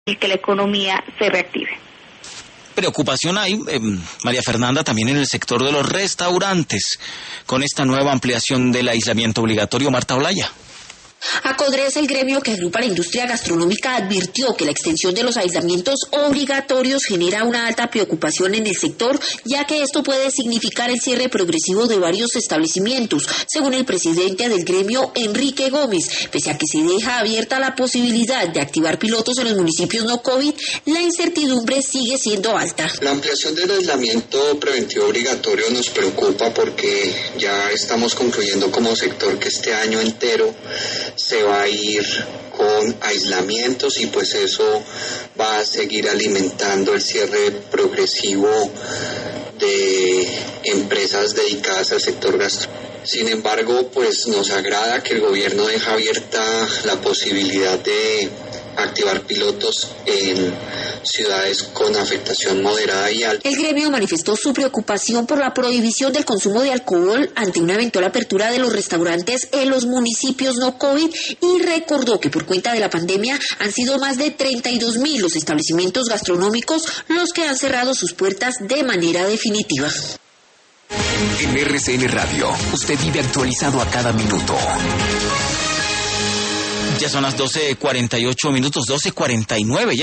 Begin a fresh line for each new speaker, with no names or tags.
y que la economía se reactive.
Preocupación hay, María Fernanda, también en el sector de los restaurantes, con esta nueva ampliación del aislamiento obligatorio. Marta Olaya.
Acodres, el gremio que agrupa la industria gastronómica, advirtió que la extensión de los aislamientos obligatorios genera una alta preocupación en el sector, ya que esto puede significar el cierre progresivo de varios establecimientos. Según el presidente del gremio, Enrique Gómez, pese a que se deja abierta la posibilidad de activar pilotos en los municipios no COVID, la incertidumbre sigue siendo alta.
La ampliación del aislamiento preventivo obligatorio nos preocupa porque ya estamos concluyendo como sector que este año entero se va a ir con aislamientos y pues eso va a seguir alimentando el cierre progresivo de empresas dedicadas al sector gastronómico. Sin embargo, pues nos agrada que el gobierno deja abierta la posibilidad de activar pilotos en ciudades con afectación moderada y alta.
El gremio manifestó su preocupación por la prohibición del consumo de alcohol ante una eventual apertura de los restaurantes en los municipios no COVID y recordó que por cuenta de la pandemia han sido más de 32.000 los establecimientos gastronómicos los que han cerrado sus puertas de manera definitiva.
En RCN Radio, usted vive actualizado a cada minuto.
Ya son las 12:48 minutos, 12:49 ya.